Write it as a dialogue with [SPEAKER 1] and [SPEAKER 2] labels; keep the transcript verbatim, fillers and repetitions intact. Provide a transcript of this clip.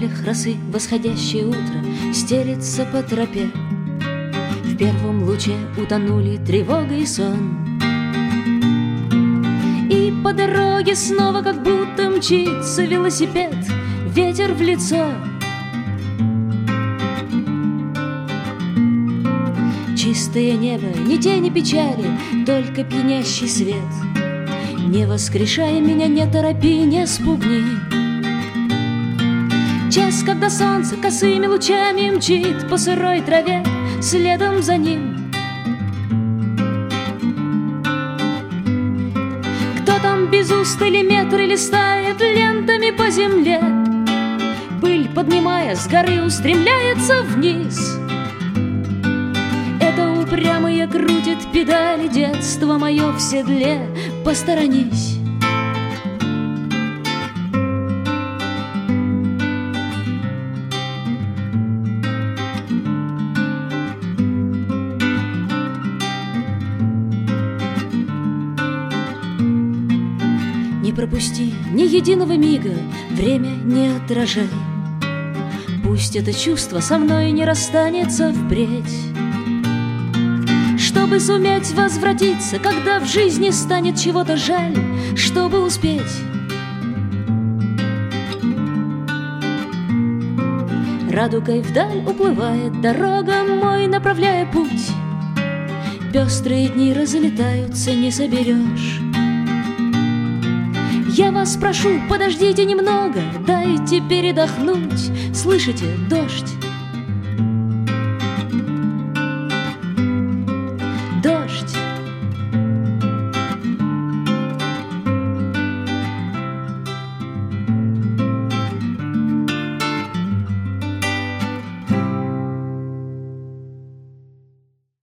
[SPEAKER 1] капельках росы восходящее утро стелется по тропе. В первом луче утонули тревога и сон, и по дороге снова как будто мчится велосипед, ветер в лицо. Чистое небо, ни тени печали, только пьянящий свет. Не воскрешай меня, не торопи, не спугни. Час, когда солнце косыми лучами мчит по сырой траве, следом за ним. Кто там без устали метры листает лентами по земле, пыль поднимая с горы устремляется вниз. Это упрямые крутит педали, детство мое в седле, посторонись. Не пропусти ни единого мига, время не отражай. Пусть это чувство со мной не расстанется впредь. Чтобы суметь возвратиться, когда в жизни станет чего-то жаль, чтобы успеть. Радугой вдаль уплывает дорога мой, направляя путь. Пестрые дни разлетаются, не соберешь. Я вас прошу, подождите немного, дайте передохнуть. Слышите, дождь